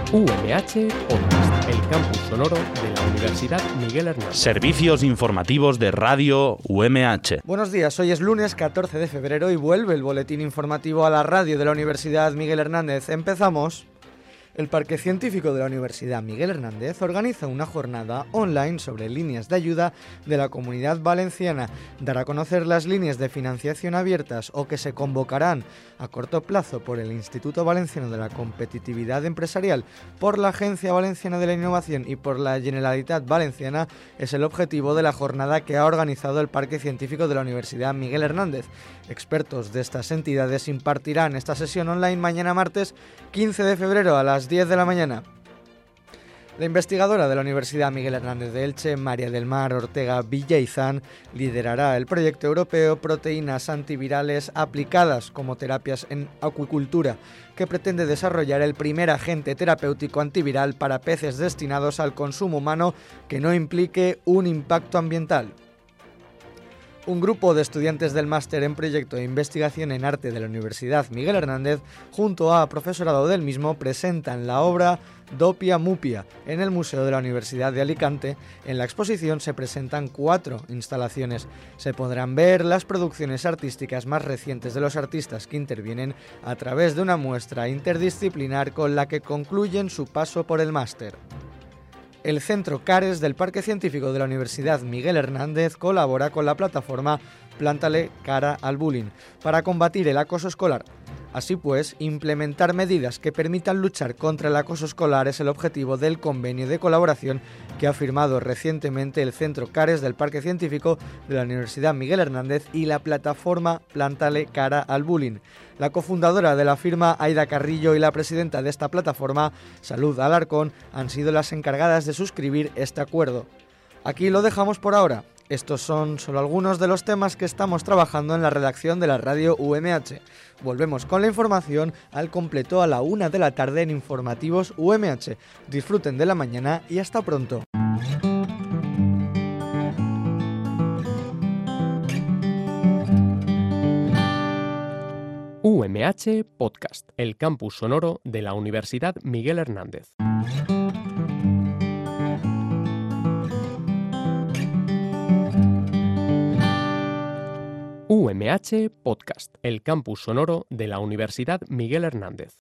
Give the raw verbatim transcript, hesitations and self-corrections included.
U M H Podcast, el campus sonoro de la Universidad Miguel Hernández. Servicios informativos de Radio U M H. Buenos días, hoy es lunes catorce de febrero y vuelve el boletín informativo a la radio de la Universidad Miguel Hernández. Empezamos. El Parque Científico de la Universidad Miguel Hernández organiza una jornada online sobre líneas de ayuda de la Comunidad Valenciana. Dará a conocer las líneas de financiación abiertas o que se convocarán a corto plazo por el Instituto Valenciano de la Competitividad Empresarial, por la Agencia Valenciana de la Innovación y por la Generalitat Valenciana es el objetivo de la jornada que ha organizado el Parque Científico de la Universidad Miguel Hernández. Expertos de estas entidades impartirán esta sesión online mañana martes quince de febrero a las diez de la mañana. La investigadora de la Universidad Miguel Hernández de Elche, María del Mar Ortega Villaizán, liderará el proyecto europeo Proteínas Antivirales Aplicadas como Terapias en Acuicultura, que pretende desarrollar el primer agente terapéutico antiviral para peces destinados al consumo humano que no implique un impacto ambiental. Un grupo de estudiantes del máster en Proyecto de Investigación en Arte de la Universidad Miguel Hernández, junto a profesorado del mismo, presentan la obra Dopia Mupia en el Museo de la Universidad de Alicante. En la exposición se presentan cuatro instalaciones. Se podrán ver las producciones artísticas más recientes de los artistas que intervienen a través de una muestra interdisciplinar con la que concluyen su paso por el máster. El Centro CARES del Parque Científico de la Universidad Miguel Hernández colabora con la plataforma Plántale cara al bullying para combatir el acoso escolar. Así pues, implementar medidas que permitan luchar contra el acoso escolar es el objetivo del convenio de colaboración que ha firmado recientemente el Centro CARES del Parque Científico de la Universidad Miguel Hernández y la plataforma Plántale cara al bullying. La cofundadora de la firma, Aida Carrillo, y la presidenta de esta plataforma, Salud Alarcón, han sido las encargadas de suscribir este acuerdo. Aquí lo dejamos por ahora. Estos son solo algunos de los temas que estamos trabajando en la redacción de la radio U M H. Volvemos con la información al completo a la una de la tarde en Informativos U M H. Disfruten de la mañana y hasta pronto. U M H Podcast, el campus sonoro de la Universidad Miguel Hernández. U M H Podcast, el campus sonoro de la Universidad Miguel Hernández.